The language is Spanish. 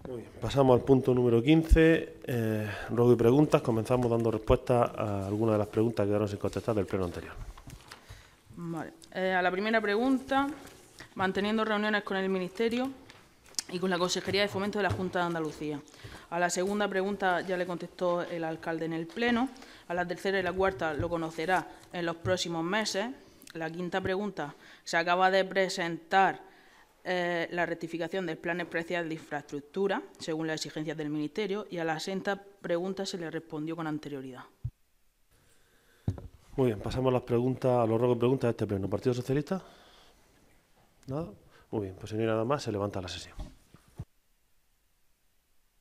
Muy bien, pasamos al punto número 15, ruego y preguntas. Comenzamos dando respuesta a algunas de las preguntas que quedaron sin contestar del pleno anterior. Vale. A la primera pregunta, manteniendo reuniones con el Ministerio y con la Consejería de Fomento de la Junta de Andalucía. A la segunda pregunta ya le contestó el alcalde en el Pleno. A la tercera y la cuarta lo conocerá en los próximos meses. La quinta pregunta, se acaba de presentar la rectificación del Plan Especial de Infraestructura, según las exigencias del Ministerio, y a la sexta pregunta se le respondió con anterioridad. Muy bien, pasamos a las preguntas, a los ruegos y preguntas de este pleno. ¿Partido Socialista? ¿Nada? Muy bien, pues si no hay nada más, se levanta la sesión.